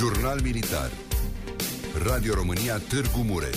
Jurnal Militar. Radio România Târgu Mureș.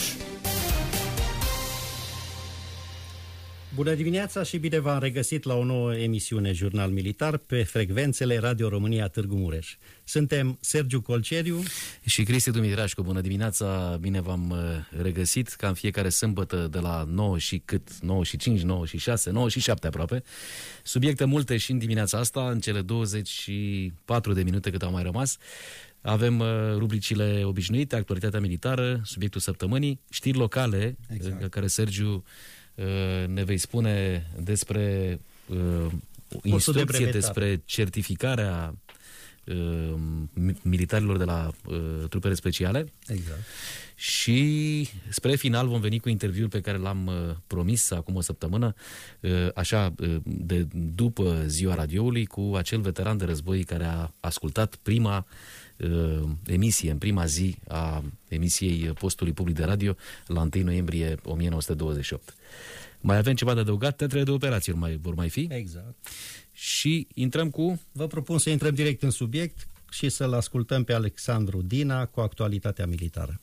Bună dimineața și bine v-am regăsit la o nouă emisiune Jurnal Militar pe frecvențele Radio România Târgu Mureș. Suntem Sergiu Colceriu și Cristi Dumitrașcu. Bună dimineața, bine v-am regăsit ca în fiecare sâmbătă de la 9 și cât, 9 și 5, 9 și 6, 9 și 7 aproape. Subiecte multe și în dimineața asta, în cele 24 de minute cât au mai rămas. Avem rubricile obișnuite, actualitatea militară, subiectul săptămânii, știri locale, exact, care Sergiu ne vei spune despre instrucție, despre certificarea militarilor de la trupele speciale. Exact. Și spre final vom veni cu interviul pe care l-am promis acum o săptămână, așa, de după ziua radioului, cu acel veteran de război care a ascultat prima emisie, în prima zi a emisiei postului public de radio la 1 noiembrie 1928. Mai avem ceva de adăugat? Teatrele de operații vor mai fi? Exact. Și intrăm cu... Vă propun să intrăm direct în subiect și să-l ascultăm pe Alexandru Dina cu actualitatea militară.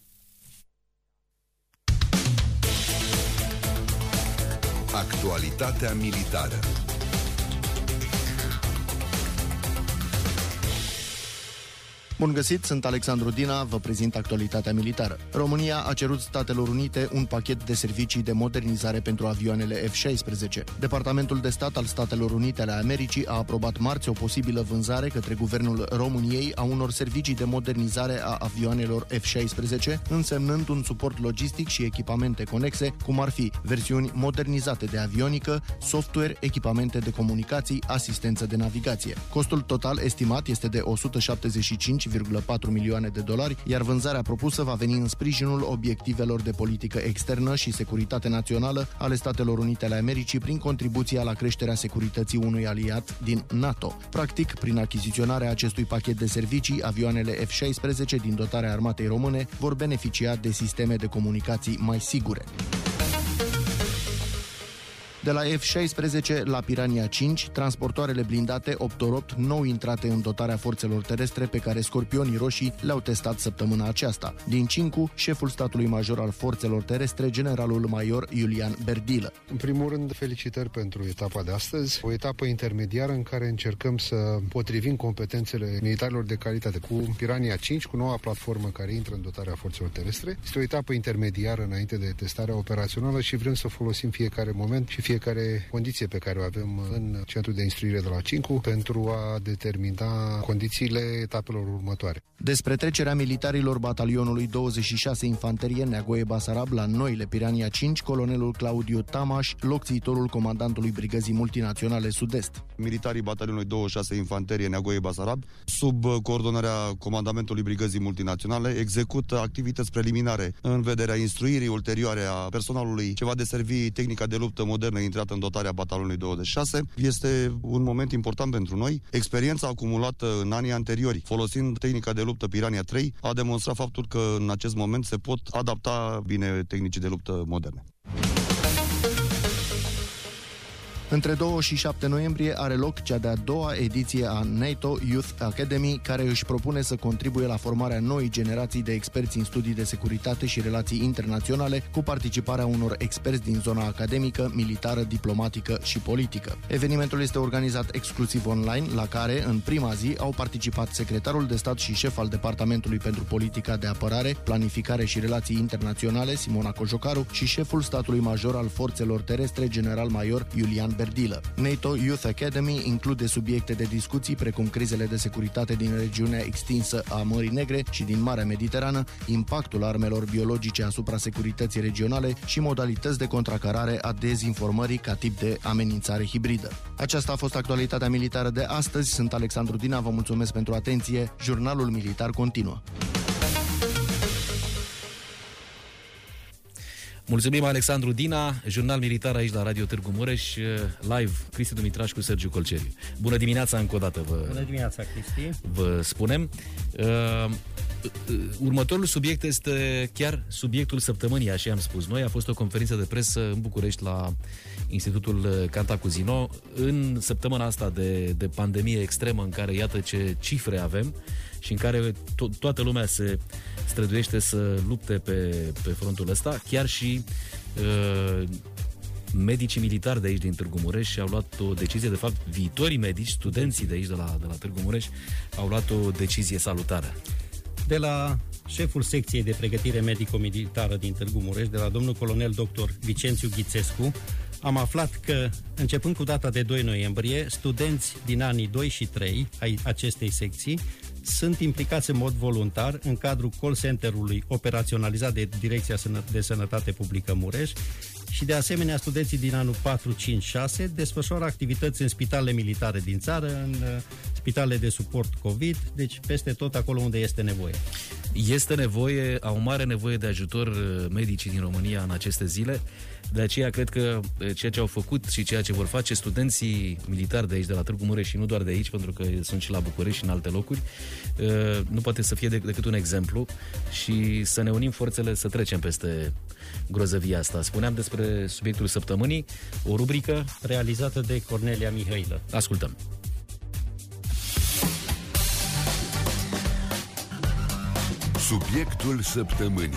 Actualitatea militară. Bun găsit, sunt Alexandru Dina, vă prezint actualitatea militară. România a cerut Statelor Unite un pachet de servicii de modernizare pentru avioanele F-16. Departamentul de Stat al Statelor Unite ale Americii a aprobat marți o posibilă vânzare către guvernul României a unor servicii de modernizare a avioanelor F-16, însemnând un suport logistic și echipamente conexe, cum ar fi versiuni modernizate de avionică, software, echipamente de comunicații, asistență de navigație. Costul total estimat este de 175,4 milioane de dolari, iar vânzarea propusă va veni în sprijinul obiectivelor de politică externă și securitate națională ale Statelor Unite ale Americii prin contribuția la creșterea securității unui aliat din NATO. Practic, prin achiziționarea acestui pachet de servicii, avioanele F-16 din dotarea armatei române vor beneficia de sisteme de comunicații mai sigure. De la F-16 la Piranha 5, transportoarele blindate 8 nou intrate în dotarea forțelor terestre pe care Scorpionii Roșii le-au testat săptămâna aceasta. Din Cincu, șeful statului major al forțelor terestre, generalul major Iulian Berdilă. În primul rând, felicitări pentru etapa de astăzi, o etapă intermediară în care încercăm să potrivim competențele militarilor de calitate cu Piranha 5, cu noua platformă care intră în dotarea forțelor terestre. Este o etapă intermediară înainte de testarea operațională și vrem să folosim fiecare moment și fiecare condiție pe care o avem în centrul de instruire de la Cincu pentru a determina condițiile etapelor următoare. Despre trecerea militarilor batalionului 26 Infanterie Neagoe Basarab la noile Piranha 5, colonelul Claudiu Tamaș, locțiitorul comandantului Brigăzii Multinaționale Sud-Est. Militarii batalionului 26 Infanterie Neagoe Basarab, sub coordonarea comandamentului Brigăzii Multinaționale, execută activități preliminare în vederea instruirii ulterioare a personalului ce va deservi tehnica de luptă modernă intrată în dotarea batalionului 26. Este un moment important pentru noi. Experiența acumulată în anii anteriori, folosind tehnica de luptă Piranha 3, a demonstrat faptul că în acest moment se pot adapta bine tehnicii de luptă moderne. Între 2 și 7 noiembrie are loc cea de-a doua ediție a NATO Youth Academy, care își propune să contribuie la formarea noii generații de experți în studii de securitate și relații internaționale, cu participarea unor experți din zona academică, militară, diplomatică și politică. Evenimentul este organizat exclusiv online, la care, în prima zi, au participat secretarul de stat și șef al Departamentului pentru Politica de Apărare, Planificare și Relații Internaționale, Simona Cojocaru, și șeful statului major al forțelor terestre, general major Iulian Berdilă. NATO Youth Academy include subiecte de discuții precum crizele de securitate din regiunea extinsă a Mării Negre și din Marea Mediterană, impactul armelor biologice asupra securității regionale și modalități de contracarare a dezinformării ca tip de amenințare hibridă. Aceasta a fost actualitatea militară de astăzi. Sunt Alexandru Dina, vă mulțumesc pentru atenție. Jurnalul militar continuă. Mulțumim, Alexandru Dina, jurnal militar aici la Radio Târgu Mureș, live, Cristi Dumitrașcu cu Sergiu Colceriu. Bună dimineața încă o dată, Bună dimineața, Cristi. Vă spunem. Următorul subiect este chiar subiectul săptămânii, așa am spus noi. A fost o conferință de presă în București la Institutul Cantacuzino în săptămâna asta de pandemie extremă, în care iată ce cifre avem și în care toată lumea se străduiește să lupte pe frontul ăsta. Chiar și medicii militari de aici din Târgu Mureș au luat o decizie, de fapt viitorii medici, studenții de aici de la Târgu Mureș au luat o decizie salutară. De la șeful secției de pregătire medico-militară din Târgu Mureș, de la domnul colonel dr. Vicențiu Ghițescu, am aflat că, începând cu data de 2 noiembrie, studenți din anii 2 și 3 ai acestei secții sunt implicați în mod voluntar în cadrul call center-ului operaționalizat de Direcția de Sănătate Publică Mureș și, de asemenea, studenții din anul 4, 5, 6 desfășoară activități în spitalele militare din țară, în spitalele de suport COVID, deci peste tot acolo unde este nevoie. Este nevoie, au mare nevoie de ajutor medicii din România în aceste zile. De aceea cred că ceea ce au făcut și ceea ce vor face studenții militari de aici, de la Târgu Mureș, și nu doar de aici, pentru că sunt și la București și în alte locuri, nu poate să fie decât un exemplu și să ne unim forțele să trecem peste grozăvia asta. Spuneam despre subiectul săptămânii, o rubrică realizată de Cornelia Mihailă. Ascultăm. Subiectul săptămânii.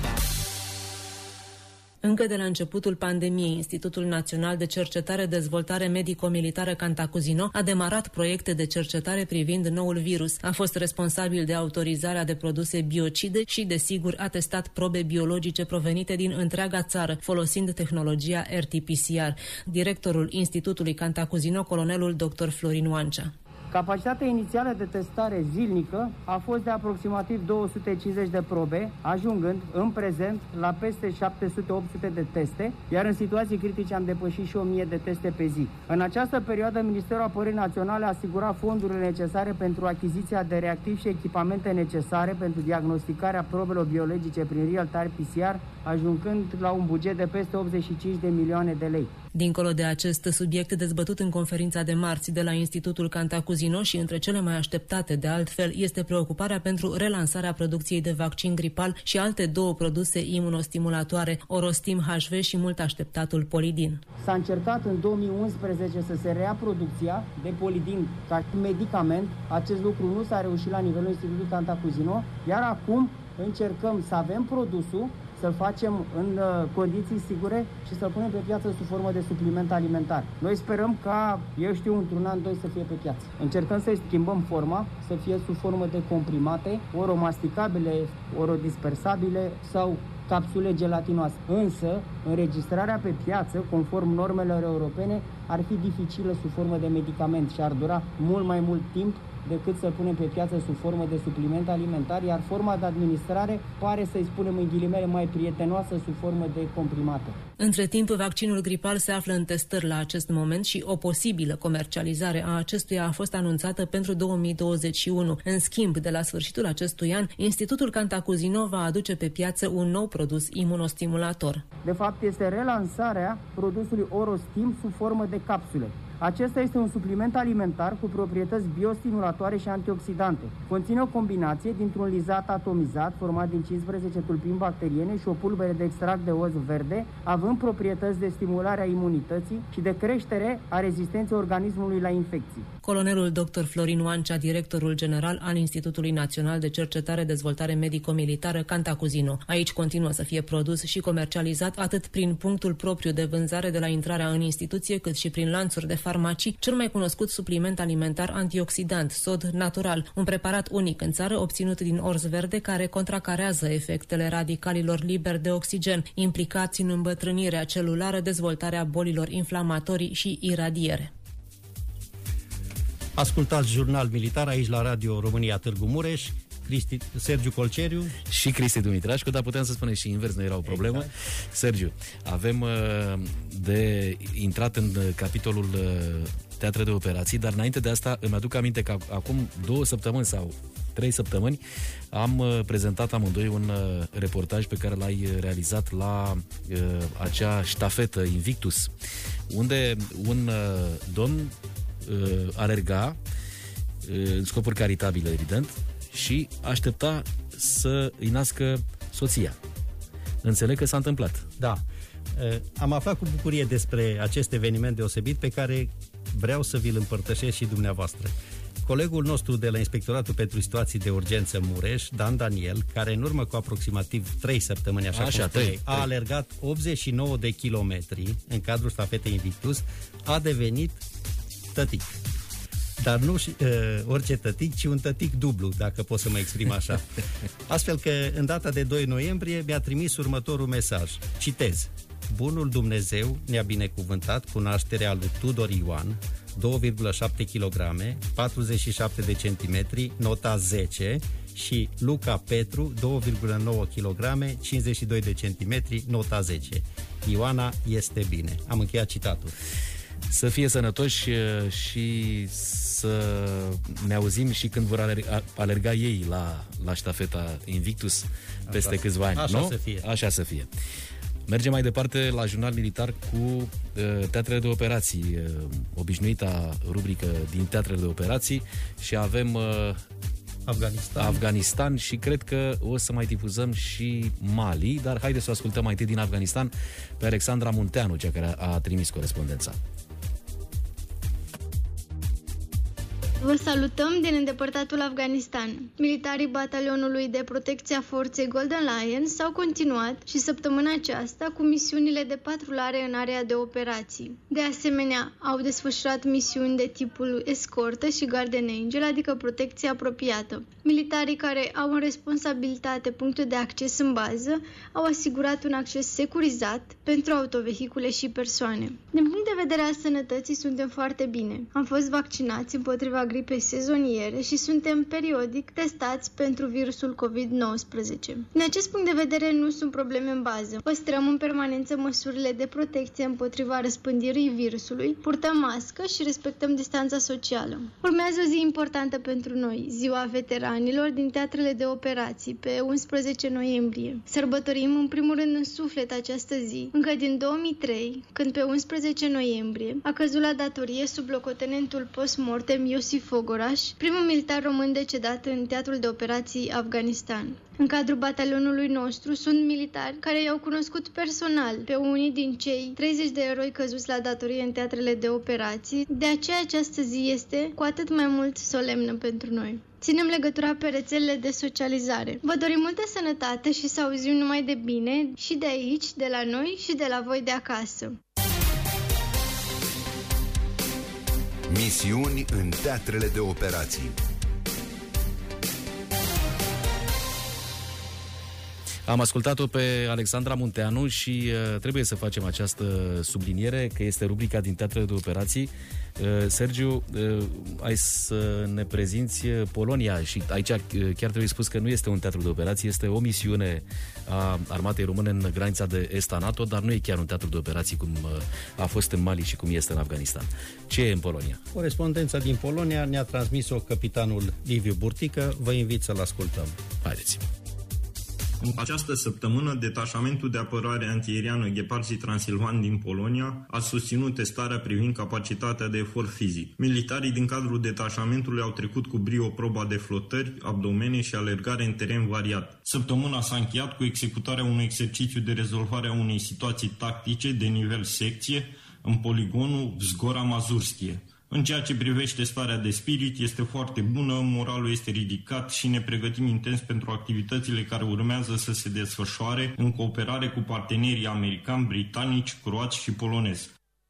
Încă de la începutul pandemiei, Institutul Național de Cercetare Dezvoltare Medico-Militară Cantacuzino a demarat proiecte de cercetare privind noul virus. A fost responsabil de autorizarea de produse biocide și, desigur, a testat probe biologice provenite din întreaga țară, folosind tehnologia RT-PCR. Directorul Institutului Cantacuzino, colonelul dr. Florin Oancea. Capacitatea inițială de testare zilnică a fost de aproximativ 250 de probe, ajungând în prezent la peste 700-800 de teste, iar în situații critice am depășit și 1000 de teste pe zi. În această perioadă, Ministerul Apărării Naționale a asigurat fondurile necesare pentru achiziția de reactivi și echipamente necesare pentru diagnosticarea probelor biologice prin real-time PCR, ajungând la un buget de peste 85 de milioane de lei. Dincolo de acest subiect dezbătut în conferința de marți de la Institutul Cantacuzino și între cele mai așteptate de altfel este preocuparea pentru relansarea producției de vaccin gripal și alte 2 produse imunostimulatoare, Orostim HV și mult așteptatul Polidin. S-a încercat în 2011 să se reia producția de Polidin ca medicament. Acest lucru nu s-a reușit la nivelul Institutului Cantacuzino, iar acum încercăm să avem produsul, să-l facem în condiții sigure și să-l punem pe piață sub formă de supliment alimentar. Noi sperăm ca, într-un an, 2 să fie pe piață. Încercăm să-i schimbăm forma, să fie sub formă de comprimate, oromasticabile, orodispersabile sau capsule gelatinoase. Însă, înregistrarea pe piață, conform normelor europene, ar fi dificilă sub formă de medicament și ar dura mult mai mult timp decât să punem pe piață sub formă de supliment alimentar, iar forma de administrare pare, să-i spunem în ghilimele, mai prietenoasă sub formă de comprimate. Între timp, vaccinul gripal se află în testări la acest moment și o posibilă comercializare a acestuia a fost anunțată pentru 2021. În schimb, de la sfârșitul acestui an, Institutul Cantacuzino va aduce pe piață un nou produs imunostimulator. De fapt, este relansarea produsului Orostim sub formă de capsule. Acesta este un supliment alimentar cu proprietăți biostimulatoare și antioxidante. Conține o combinație dintr-un lizat atomizat format din 15 tulpini bacteriene și o pulbere de extract de oz verde, având proprietăți de stimulare a imunității și de creștere a rezistenței organismului la infecții. Colonelul dr. Florin Oancea, directorul general al Institutului Național de Cercetare Dezvoltare Medico-Militară Cantacuzino. Aici continuă să fie produs și comercializat atât prin punctul propriu de vânzare de la intrarea în instituție, cât și prin lanțuri de farmacii, cel mai cunoscut supliment alimentar antioxidant, sod natural, un preparat unic în țară obținut din orz verde care contracarează efectele radicalilor liberi de oxigen, implicați în îmbătrânirea celulară, dezvoltarea bolilor inflamatorii și iradiere. Ascultați Jurnal Militar aici la Radio România Târgu Mureș. Sergiu Colceriu și Cristi Dumitrașcu, dar puteam să spunem și invers, nu era o problemă. Exact. Sergiu, avem de intrat în capitolul teatre de operații, dar înainte de asta îmi aduc aminte că acum 2 săptămâni sau 3 săptămâni am prezentat amândoi un reportaj pe care l-ai realizat la acea ștafetă Invictus, unde un domn alerga în scopuri caritabile, evident, și aștepta să îi nască soția. Înțeleg că s-a întâmplat. Da. Am aflat cu bucurie despre acest eveniment deosebit pe care vreau să vi-l împărtășesc și dumneavoastră. Colegul nostru de la Inspectoratul pentru Situații de Urgență Mureș, Dan Daniel, care în urmă cu aproximativ 3 săptămâni, a alergat 89 de kilometri în cadrul ștafetei Invictus, a devenit tătic. Dar nu orice tătic, ci un tătic dublu, dacă pot să mă exprim așa. Astfel că, în data de 2 noiembrie, mi-a trimis următorul mesaj. Citez. Bunul Dumnezeu ne-a binecuvântat cu nașterea lui Tudor Ioan, 2,7 kg, 47 de centimetri, nota 10, și Luca Petru, 2,9 kg, 52 de centimetri, nota 10. Ioana este bine. Am încheiat citatul. Să fie sănătoși și să ne auzim și când vor alerga ei la ștafeta Invictus peste câțiva ani. Așa nu? să fie. Așa să fie. Mergem mai departe la Jurnal Militar cu teatrele de operații, obișnuita rubrică din teatrele de operații, și avem Afganistan și cred că o să mai difuzăm și Mali, dar haideți să o ascultăm mai întâi din Afganistan pe Alexandra Munteanu, cea care a trimis corespondența. Vă salutăm din îndepărtatul Afganistan. Militarii batalionului de protecție a forței Golden Lion s-au continuat și săptămâna aceasta cu misiunile de patrulare în area de operații. De asemenea, au desfășurat misiuni de tipul escortă și Guardian Angel, adică protecție apropiată. Militarii care au în responsabilitate punctul de acces în bază au asigurat un acces securizat pentru autovehicule și persoane. Din punct de vedere al sănătății, suntem foarte bine. Am fost vaccinați împotriva gripei sezoniere și suntem periodic testați pentru virusul COVID-19. Din acest punct de vedere, nu sunt probleme în bază. Păstrăm în permanență măsurile de protecție împotriva răspândirii virusului, purtăm mască și respectăm distanța socială. Urmează o zi importantă pentru noi, Ziua Veteranilor din teatrele de operații, pe 11 noiembrie. Sărbătorim în primul rând în suflet această zi, încă din 2003, când pe 11 noiembrie a căzut la datorie sub locotenentul post-mortem Iosif Fogoraș, primul militar român decedat în teatrul de operații Afganistan. În cadrul batalionului nostru sunt militari care i-au cunoscut personal pe unii din cei 30 de eroi căzuți la datorie în teatrele de operații, de aceea această zi este cu atât mai mult solemnă pentru noi. Ținem legătura pe rețelele de socializare. Vă dorim multă sănătate și să auzim numai de bine și de aici, de la noi și de la voi de acasă. Misiuni în teatrele de operații. Am ascultat-o pe Alexandra Munteanu și trebuie să facem această subliniere că este rubrica din teatrele de operații. Sergiu, ai să ne prezinți Polonia și aici chiar trebuie spus că nu este un teatru de operații, este o misiune a armatei române în granița de est a NATO, dar nu e chiar un teatru de operații cum a fost în Mali și cum este în Afganistan. Ce e în Polonia? Corespondența din Polonia ne-a transmis-o capitanul Liviu Burtică. Vă invit să-l ascultăm. Haideți! În această săptămână, detașamentul de apărare antiaeriană Gheparzi Transilvan din Polonia a susținut testarea privind capacitatea de efort fizic. Militarii din cadrul detașamentului au trecut cu brio proba de flotări, abdomene și alergare în teren variat. Săptămâna s-a încheiat cu executarea unui exercițiu de rezolvare a unei situații tactice de nivel secție în poligonul Vzgora-Mazurskie. În ceea ce privește starea de spirit, este foarte bună, moralul este ridicat și ne pregătim intens pentru activitățile care urmează să se desfășoare în cooperare cu partenerii americani, britanici, croați și polonezi.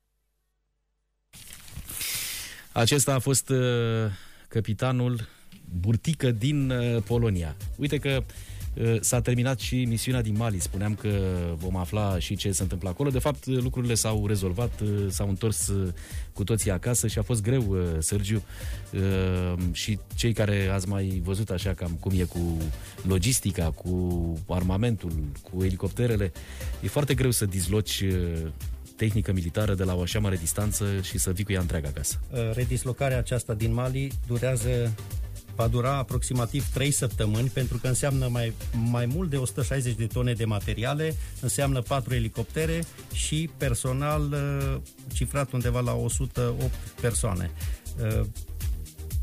Acesta a fost capitanul Burtică din Polonia. Uite că s-a terminat și misiunea din Mali. Spuneam că vom afla și ce se întâmplă acolo. De fapt, lucrurile s-au rezolvat, s-au întors cu toții acasă și a fost greu, Sergiu, și cei care ați mai văzut așa cam cum e cu logistica, cu armamentul, cu elicopterele, e foarte greu să dizloci tehnică militară de la o așa mare distanță și să vii cu ea întreagă acasă. Redislocarea aceasta din Mali va dura aproximativ 3 săptămâni, pentru că înseamnă mai mult de 160 de tone de materiale, înseamnă 4 elicoptere și personal cifrat undeva la 108 persoane.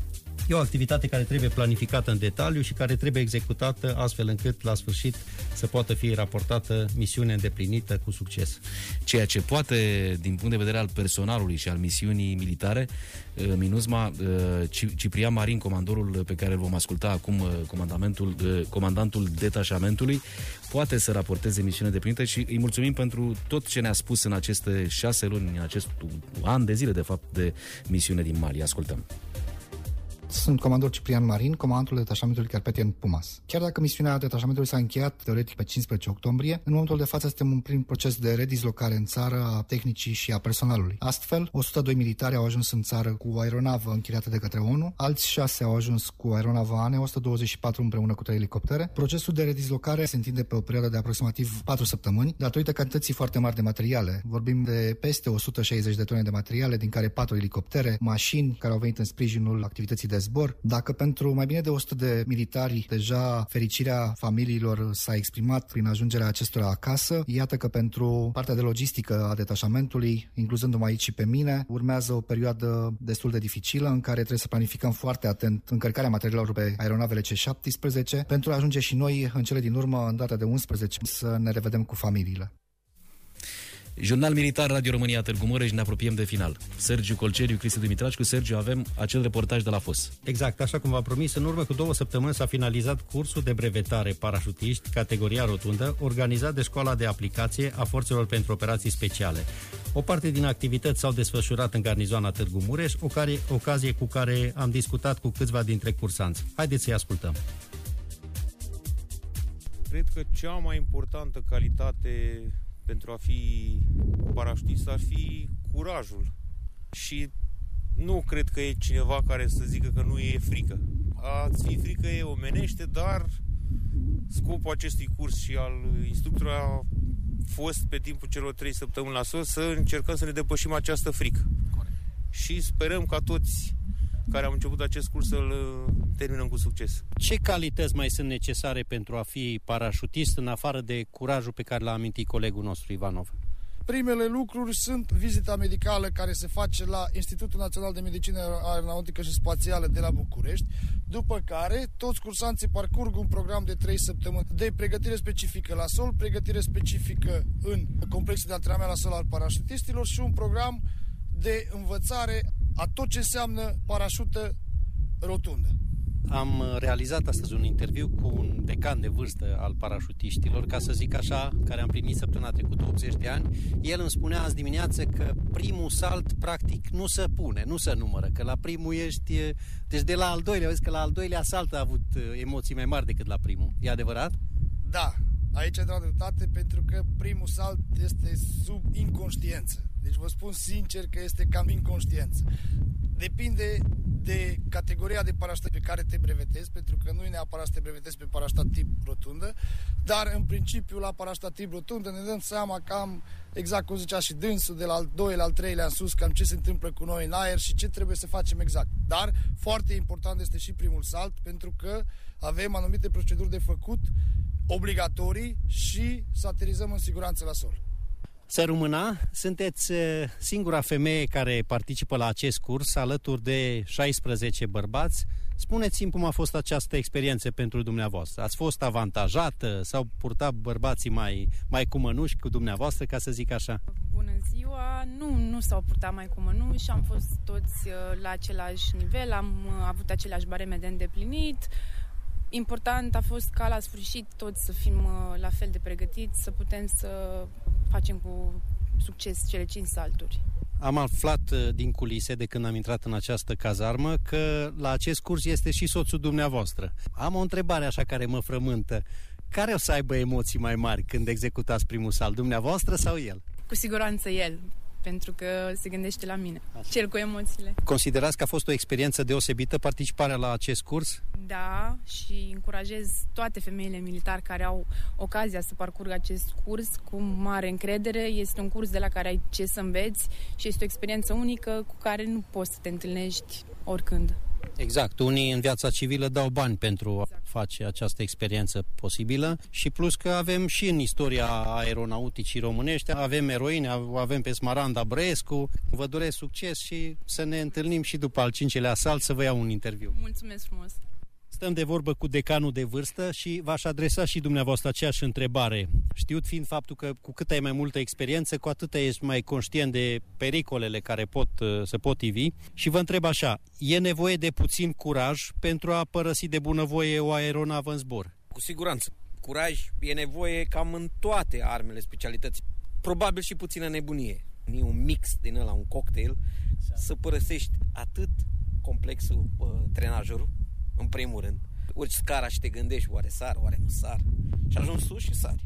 E o activitate care trebuie planificată în detaliu și care trebuie executată astfel încât la sfârșit să poată fi raportată misiune îndeplinită cu succes. Ceea ce poate, din punct de vedere al personalului și al misiunii militare, MINUSMA, Ciprian Marin, comandorul pe care îl vom asculta acum, comandantul detașamentului, poate să raporteze misiune îndeplinită și îi mulțumim pentru tot ce ne-a spus în aceste 6 luni, în acest an de zile, de fapt, de misiune din Mali. Ascultăm. Sunt comandor Ciprian Marin, comandantul detașamentului Carpathian Pumas. Chiar dacă misiunea detașamentului s-a încheiat teoretic pe 15 octombrie, în momentul de față suntem în plin proces de redislocare în țară a tehnicii și a personalului. Astfel, 102 militari au ajuns în țară cu o aeronavă închiriată de către ONU, alți 6 au ajuns cu aeronavă ANE, 124 împreună cu 3 elicoptere. Procesul de redislocare se întinde pe o perioadă de aproximativ 4 săptămâni, datorită cantității foarte mari de materiale. Vorbim de peste 160 de tone de materiale, din care 4 elicoptere, mașini care au venit în sprijinul activității de zbor. Dacă pentru mai bine de 100 de militari deja fericirea familiilor s-a exprimat prin ajungerea acestora acasă, iată că pentru partea de logistică a detașamentului, incluzându-mă aici și pe mine, urmează o perioadă destul de dificilă în care trebuie să planificăm foarte atent încărcarea materialelor pe aeronavele C-17 pentru a ajunge și noi în cele din urmă, în data de 11, să ne revedem cu familiile. Jurnal Militar, Radio România, Târgu Mureș, ne apropiem de final. Sergiu Colceriu, Cristi Dumitrașcu. Sergiu, avem acel reportaj de la FOS. Exact, așa cum v-am promis, în urmă cu 2 săptămâni s-a finalizat cursul de brevetare parașutiști, categoria rotundă, organizat de Școala de Aplicație a Forțelor pentru Operații Speciale. O parte din activități s-au desfășurat în garnizoana Târgu Mureș, ocazie cu care am discutat cu câțiva dintre cursanți. Haideți să-i ascultăm. Cred că cea mai importantă calitate pentru a fi parașutist ar fi curajul. Și nu cred că e cineva care să zică că nu e frică. A-ți fi frică e omenește, dar scopul acestui curs și al instructorului a fost pe timpul celor 3 săptămâni la SOS să încercăm să ne depășim această frică. Corect. Și sperăm ca toți care am început acest curs să-l terminăm cu succes. Ce calități mai sunt necesare pentru a fi parașutist, în afară de curajul pe care l-a amintit colegul nostru Ivanov? Primele lucruri sunt vizita medicală care se face la Institutul Național de Medicină Aeronautică și Spațială de la București, după care toți cursanții parcurg un program de 3 săptămâni de pregătire specifică la sol, pregătire specifică în complexul de antrenament la sol al parașutistilor și un program de învățare a tot ce înseamnă parașută rotundă. Am realizat astăzi un interviu cu un decan de vârstă al parașutiștilor, ca să zic așa, care a împlinit săptămâna trecută 80 de ani. El îmi spunea azi dimineață că primul salt practic nu se pune, nu se numără, că la primul ești, deci de la al doilea, vezi că la al doilea salt a avut emoții mai mari decât la primul. E adevărat? Da, aici ai dreptate, pentru că primul salt este sub inconștiență. Deci vă spun sincer că este cam inconștiență. Depinde de categoria de parașută pe care te brevetezi, pentru că nu e neapărat să te brevetezi pe parașuta tip rotundă, dar în principiu la parașuta tip rotundă ne dăm seama cam, exact cum zicea și dânsul, de la al 2 la al 3-lea în sus, cam ce se întâmplă cu noi în aer și ce trebuie să facem exact. Dar foarte important este și primul salt, pentru că avem anumite proceduri de făcut obligatorii și să aterizăm în siguranță la sol. Să rămâna, sunteți singura femeie care participă la acest curs, alături de 16 bărbați. Spuneți-mi cum a fost această experiență pentru dumneavoastră. Ați fost avantajată? S-au purtat bărbații mai cu mănuși cu dumneavoastră, ca să zic așa? Bună ziua! Nu s-au purtat mai cu mănuși, am fost toți la același nivel, am avut aceleași bareme de îndeplinit. Important a fost ca la sfârșit toți să fim la fel de pregătiți, să putem să facem cu succes cele 5 salturi. Am aflat din culise, de când am intrat în această cazarmă, că la acest curs este și soțul dumneavoastră. Am o întrebare așa care mă frământă. Care o să aibă emoții mai mari când executați primul salt, dumneavoastră sau el? Cu siguranță el, pentru că se gândește la mine, cel cu emoțiile. Considerați că a fost o experiență deosebită participarea la acest curs? Da, și încurajez toate femeile militari care au ocazia să parcurgă acest curs cu mare încredere. Este un curs de la care ai ce să înveți și este o experiență unică cu care nu poți să te întâlnești oricând. Exact, unii în viața civilă dau bani pentru a face această experiență posibilă și plus că avem și în istoria aeronauticii românești, avem eroini, avem pe Smaranda Brăescu. Vă doresc succes și să ne întâlnim și după al 5-lea asalt să vă iau un interviu. Mulțumesc frumos! Stăm de vorbă cu decanul de vârstă și v-aș adresa și dumneavoastră aceeași întrebare. Știut fiind faptul că cu cât ai mai multă experiență, cu atât ești mai conștient de pericolele care se pot ivi. Și vă întreb așa, e nevoie de puțin curaj pentru a părăsi de bunăvoie o aeronavă în zbor? Cu siguranță. Curaj e nevoie cam în toate armele specialității. Probabil și puțină nebunie. E un mix din ăla, un cocktail, să părăsești atât complexul trenajorul, în primul rând, urci scara și te gândești, oare sar, oare nu sar, și ajungi sus și sari.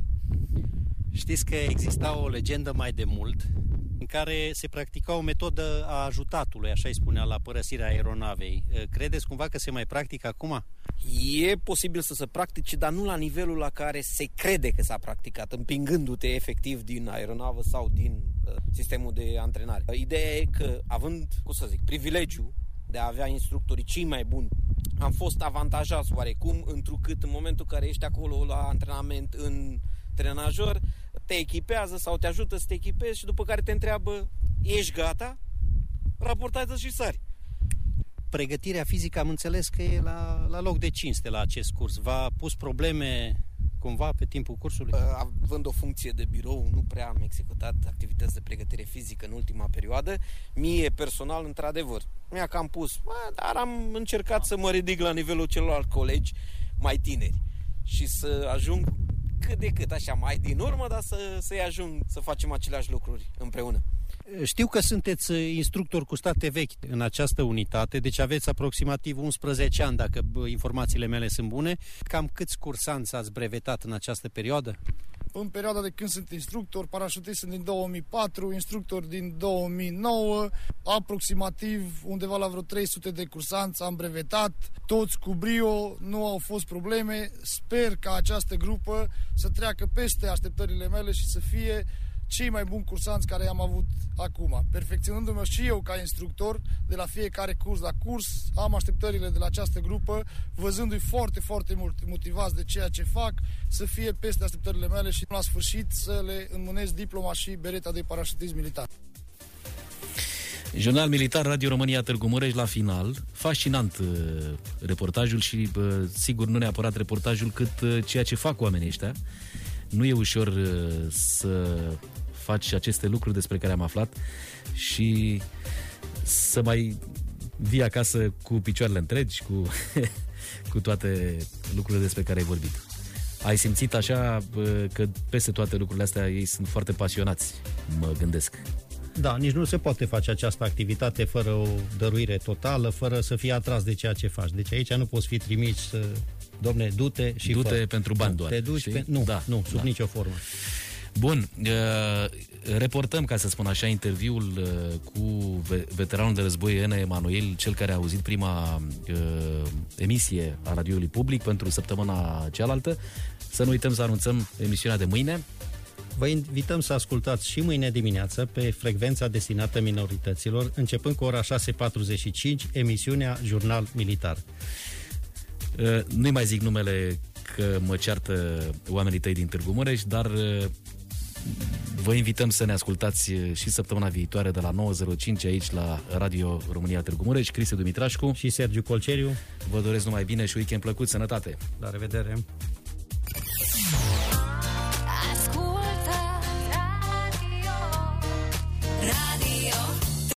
Știți că exista o legendă mai de mult în care se practica o metodă a ajutatului, așa îi spunea, la părăsirea aeronavei. Credeți cumva că se mai practică acum? E posibil să se practice, dar nu la nivelul la care se crede că s-a practicat, împingându-te efectiv din aeronavă sau din sistemul de antrenare. Ideea e că, având, privilegiul de a avea instructorii cei mai buni, am fost avantajați oarecum, întrucât în momentul în care ești acolo la antrenament în trenajor, te echipează sau te ajută să te echipezi și după care te întreabă, ești gata? Raportează și sari. Pregătirea fizică am înțeles că e la loc de cinste la acest curs. V-a pus probleme cumva pe timpul cursului? Având o funcție de birou, nu prea am executat activități de pregătire fizică în ultima perioadă. Mie personal, într-adevăr, mi-a cam pus, dar am încercat să mă ridic la nivelul celorlalți colegi mai tineri și să ajung cât de cât, așa, mai din urmă, dar să-i ajung să facem aceleași lucruri împreună. Știu că sunteți instructor cu state vechi în această unitate, deci aveți aproximativ 11 ani, dacă informațiile mele sunt bune. Cam câți cursanți ați brevetat în această perioadă? În perioada de când sunt instructor, parașutist sunt din 2004, instructor din 2009, aproximativ undeva la vreo 300 de cursanți am brevetat, toți cu brio, nu au fost probleme. Sper ca această grupă să treacă peste așteptările mele și să fie cei mai buni cursanți care i-am avut acum. Perfecționându-mă și eu ca instructor de la fiecare curs la curs, am așteptările de la această grupă, văzându-i foarte, foarte mult motivați de ceea ce fac, să fie peste așteptările mele și la sfârșit să le înmânez diploma și bereta de parașutist militar. Jurnal Militar, Radio România Târgu Mureș, la final. Fascinant reportajul și sigur nu neapărat reportajul, cât ceea ce fac oamenii ăștia. Nu e ușor să faci aceste lucruri despre care am aflat și să mai vii acasă cu picioarele întregi, cu toate lucrurile despre care ai vorbit. Ai simțit așa că peste toate lucrurile astea ei sunt foarte pasionați, mă gândesc. Da, nici nu se poate face această activitate fără o dăruire totală, fără să fii atras de ceea ce faci. Deci aici nu poți fi trimis să... Dom'le, du-te și du-te pentru bani doar. Te duci sub nicio formă. Bun, reportăm, ca să spun așa, interviul cu veteranul de război Ene Emanuel, cel care a auzit prima emisie a radioului public pentru săptămâna cealaltă. Să nu uităm să anunțăm emisiunea de mâine. Vă invităm să ascultați și mâine dimineață pe frecvența destinată minorităților, începând cu ora 6:45, emisiunea Jurnal Militar. Nu-i mai zic numele că mă ceartă oamenii tăi din Târgu Mureș, dar vă invităm să ne ascultați și săptămâna viitoare de la 9:05 aici la Radio România Târgu Mureș. Cristi Dumitrașcu și Sergiu Colceriu. Vă doresc numai bine și weekend plăcut, sănătate! La revedere!